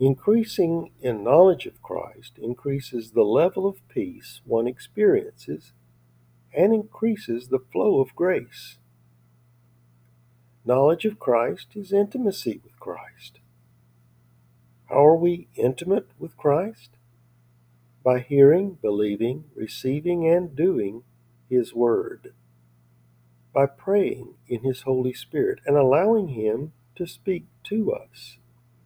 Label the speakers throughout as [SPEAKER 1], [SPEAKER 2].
[SPEAKER 1] Increasing in knowledge of Christ increases the level of peace one experiences and increases the flow of grace. Knowledge of Christ is intimacy with Christ. How are we intimate with Christ? By hearing, believing, receiving, and doing His Word. By praying in His Holy Spirit and allowing Him to speak to us.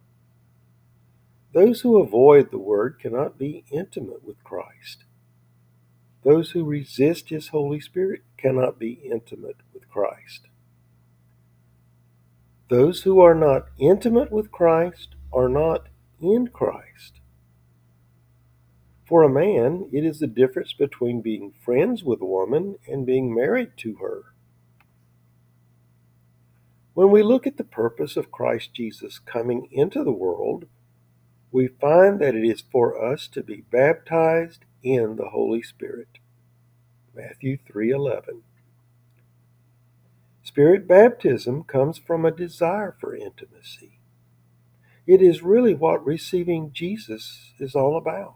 [SPEAKER 1] Those who avoid the Word cannot be intimate with Christ. Those who resist His Holy Spirit cannot be intimate with Christ. Those who are not intimate with Christ are not in Christ. For a man, it is the difference between being friends with a woman and being married to her. When we look at the purpose of Christ Jesus coming into the world, we find that it is for us to be baptized in the Holy Spirit. Matthew 3:11. Spirit baptism comes from a desire for intimacy. It is really what receiving Jesus is all about.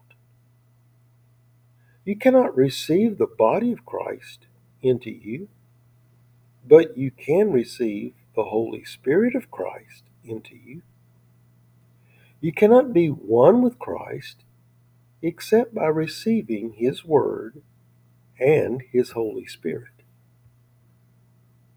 [SPEAKER 1] You cannot receive the body of Christ into you, but you can receive the Holy Spirit of Christ into you. You cannot be one with Christ except by receiving His Word and His Holy Spirit.